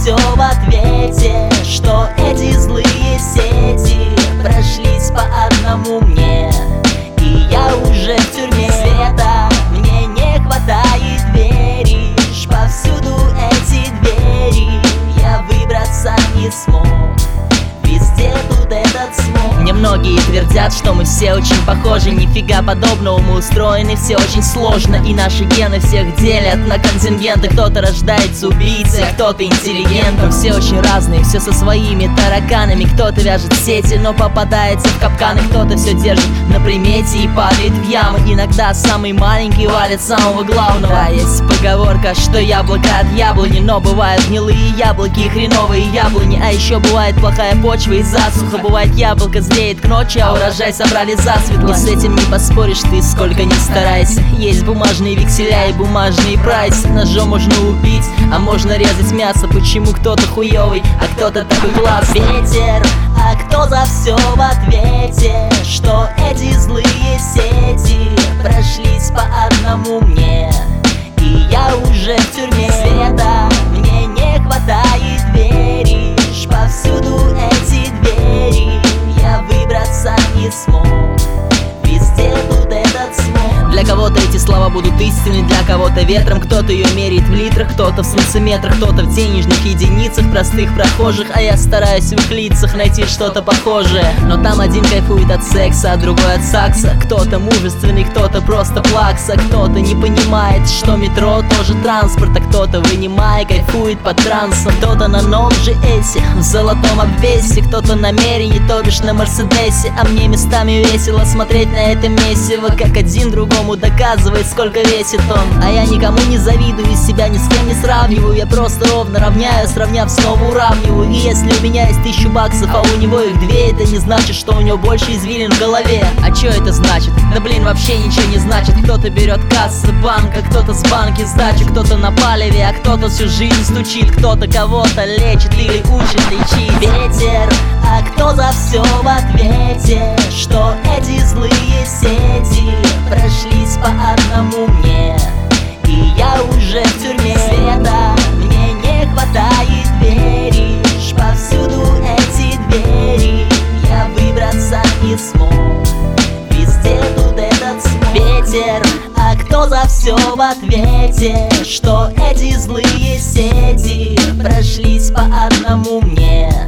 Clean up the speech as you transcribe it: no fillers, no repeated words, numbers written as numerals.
все в ответе, что эти злые сети прошлись по одному мне, и я уже в тюрьме. Света мне не хватает, веришь, повсюду эти двери, я выбраться не смог, везде тут этот смог. Мне многие твердят, что мы все очень похожи, нифига подобного, мы устроены все очень сложно, и наши гены всех делят на контингенты. Кто-то рождается убийцей, кто-то интеллигентом. Все очень разные, все со своими тараканами. Кто-то вяжет сети, но попадается в капканы. Кто-то все держит на примете и падает в ямы. Иногда самый маленький валит самого главного. Есть поговорка, что яблоко от яблони, но бывают гнилые яблоки и хреновые яблони. А еще бывает плохая почва и засуха. Бывает яблоко зреет к ночи, а урожай собрали засветло. И с этим не поспоришь ты, сколько ни старайся. Есть бумажные векселя и бумажные прайсы. Ножом можно убить, а можно резать мясо. Почему кто-то хуёвый, а кто-то такой классный? Ветер, а кто за все в ответе, что эти злые сети прошлись по одному мне, и я уже в тюрьме. Света мне не хватает, веришь, повсюду эти двери, я выбраться не смог, везде тут этот смог. Для кого-то эти слова будут истинны, для кого-то ветром. Кто-то ее меряет в литрах, кто-то в сантиметрах, кто-то в денежных единицах простых прохожих. А я стараюсь в их лицах найти что-то похожее. Но там один кайфует от секса, а другой от сакса. Кто-то мужественный, кто-то просто плакса. Кто-то не понимает, что метро тоже транспорт, а кто-то, вынимая, кайфует под трансом. Кто-то на новом же эсе, в золотом обвесе, кто-то намерение, то бишь на Мерседесе. А мне местами весело смотреть на это месиво, как один другому доказывает, сколько весит он. А я никому не завидую и себя ни с кем не сравниваю. Я просто ровно равняю, сравняв, снова уравниваю. И если у меня есть 1000 баксов, а у него их 2, это не значит, что у него больше извилин в голове. А чё это значит? Да блин, вообще ничего не значит. Кто-то берет кассы банка, кто-то с банки сдачу, кто-то на палеве, а кто-то всю жизнь стучит, кто-то кого-то лечит или учит лечить. Ветер, а кто за все в ответе, что эти злые сети прошлись по одному мне, и я уже в тюрьме. Света мне не хватает, веришь, повсюду эти двери, я выбраться не смог, везде тут этот смог. Ветер, а кто за все в ответе, что эти злые сети прошлись по одному мне,